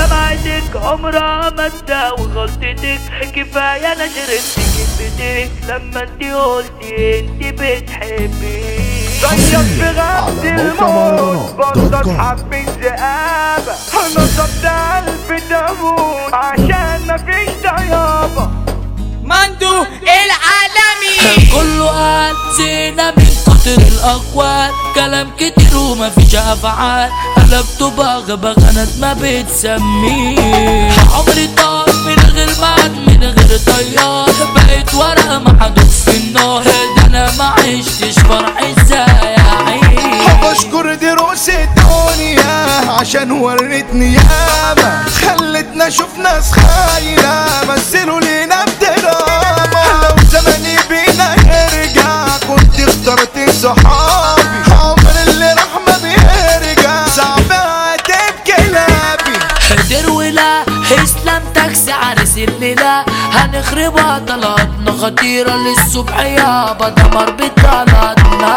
دمعتك عمرها ما تداوي غلطتك، كفاية انا شربت كلمتك لما انت قلتي انت بتحبي. صياد في غابة الموت بطل حب الذئابة، نصبت ألف تابوت عشان مفيش طيابة. مندو العالمي كله قال زينة من كتر الأقوال، كلام كتير ومفيش أفعال، قلبته بغبغانات ما بتسميه. عمري طار من غير معد من غير طيار، بقيت ورقة محدوف في النار، ده أنا ما عشتش فرح ازاي أعيش. بشكر دروس الدنيا عشان ورتني ياما، خلتنا اشوف ناس خاينة مثلوا لينا بدراما. لو زماني بينا يرجع كنت اخترت صحابي، عمر اللي راح ما بيرجع صعب هتبكي كلابي. حضر ولا اسلام تاكسي عرس الليلة، هنخربها طلعتنا خطيرة للصبح يابا دمر بطلعتنا.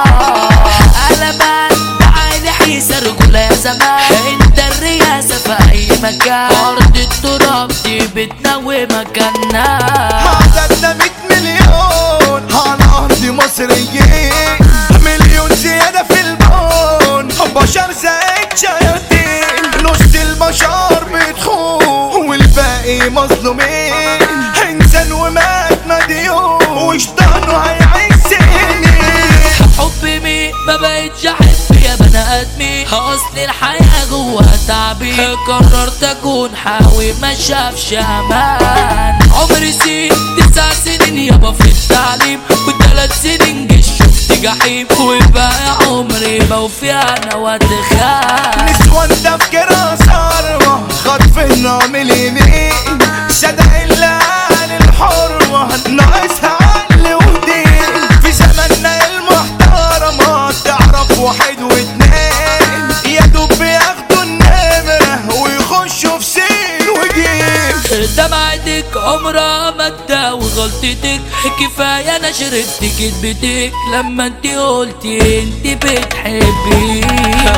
قلبان تعالي حيسة رجولة يا زمان، انت الرياسة في اي مكان، ارض التراب دي بيتنا ومكاننا. عددنا 100 مليون على ارض مصريين، مليون زيادة في البون، بشر زائد شياطين، نص البشر بتخون والباقي مظلومين. انسان ومات مديون وشطانه هيعيش سنين. حب مين ما بقتش احب يا بني ادمي، اصل الحياة جواها تعبي، قررت اكون حاوي ما شافش امان. عمري 9 سنين يابا في التعليم، و3 سنين جيش شفت جحيم، وبقى عمري بوفي انا واتخان. نسوان تفكيرها صارمة خطفنا من اليمين، صدق اللي قال الحرمة ناقصها عقل ودين. في زماننا المحترمة تعرف واحد واتنين، يا دوب بياخدوا النمرة ويخشوا في سين وجيم. دمعتك عمرها ما تداوي غلطتك، كفاية انا شربت كدبتك لما انت قلتي انت بتحبي.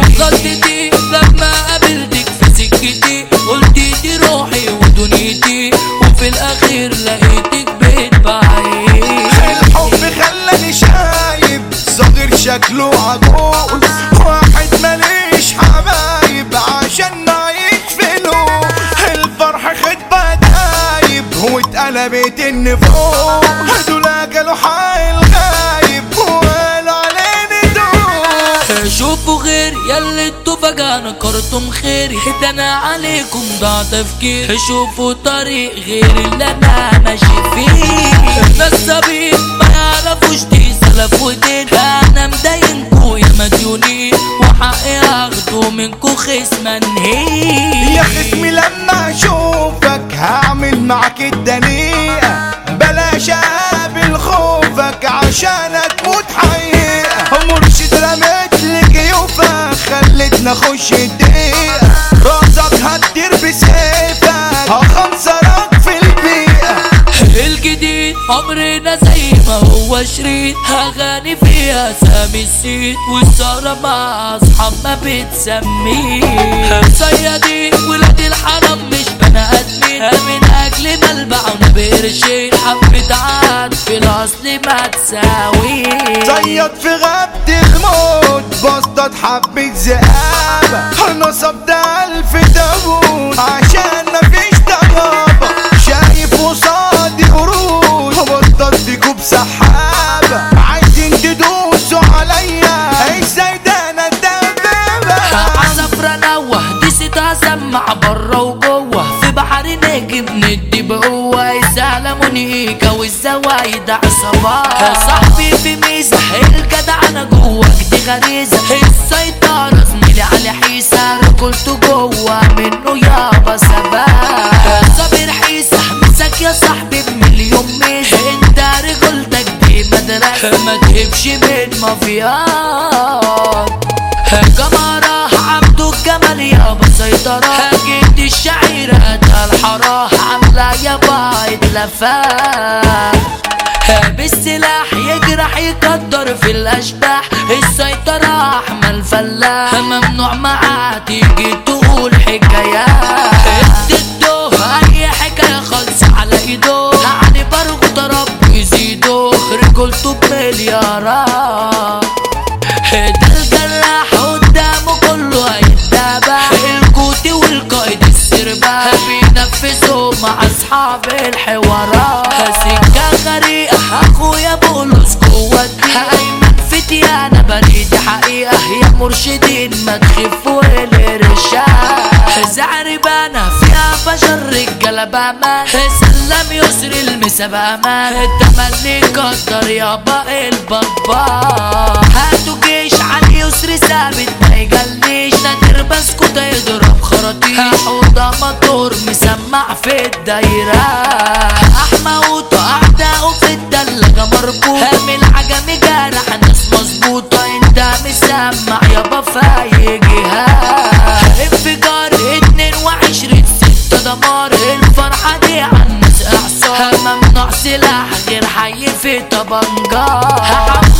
غلطتي لما قابلتك في سكتي، قلتي دي روحي ودنيتي، وفي الاخير لقيتك بتبعي. الحب خلاني شايب صغير شكله عجوز، واحد ماليش حبايب عشان نعيش فلوس. الفرح خد دايب واتقلبت النفوس، دول قالوا حي الغايب وقالوا علينا دول. شوفوا غير ياللي انتوا فجأة نكرتم خيري، ده انا عليكم ضاع تفكير. شوفوا طريق غير اللي انا ماشي فيه، نصابين ما يعرفوش دي سلف ودين، انا مداينكوا يا مديونين، وحقي اخده منكوا خصم انهي. يا خصمي لما اشوفك هعمل معاك الدنيئة، بلاش اقابل خوفك عشان تموت حقيقة. مرشد رميت لي جيوفك خلتنا اخش الدقيقة، راسك هتطير بسيفك هخنصرك في البيئة. الجديد عمرنا زي ما هو شريط، اغاني فيها سامي السيد، والسهرة مع اصحاب ما بتسميه. صيادين ولاد الحرام مش بني ادمين، من اجل ملبعنا بقرشين، حبة عاد في الاصل ما تساوي. صياد في غابة الموت بسطت حبة ذئابة، نصبت 1000 تابوت عشان مفيش طيابة. شايف قصادي قرود بطلت كوب سحابة، عايزين تدوسوا عليا ازاي ده انا الدبابة. عصفرة نوه دي ستها سمع برا وجوه، في بحر نجم ندي بقوة، يسلموني والزوايد عصابات. صاحبي في ميزة الجدع انا جوه دي غريزة، السيطرة زميلي على حيسة، رجولته جوه منه يابا ثبات. صابر حيسة مسك يا صاحبي بمليون ميزة، انت رجولتك دي مدرسة ما تهبش من مافيات. جمرة عبدو الجمال يابا سيطرة، جد الشعيرة الحراه عاملة يابا اتلفات. بالسلاح يجرح يقدر في الاشباح، السيطرة احمل فلاح، ممنوع معاه تيجي تقول حكايات. رجولته بمليارات. ده الجراح قدامه كله هيتابع، الكوتي والقائد السربة بينفذوا مع اصحاب الحوارات. سكة غريقة اخويا بولس جوه الدين، فتيانة بريد حقيقة يا مرشدين ما تخفوا الرشاد. زعربانة فيها بشر رجالة بأمان، سلم يسري المسا بأمان، التملي قدر يابا البابا. هاتوا جيش على يسري ثابت ما يجليش، نادر بسكوت يضرب خراطيش، حوضة مطور مسمع في الدايرة. أحمى أعداؤه في الدلجة مربوط، من العجمي جارح ناس مظبوطة، انت مسمع يابا في أي جهة. انفجار 22/6 دمار، الفرحة دي عالناس إعصار، ممنوع سلاح غير حي في طبنجار.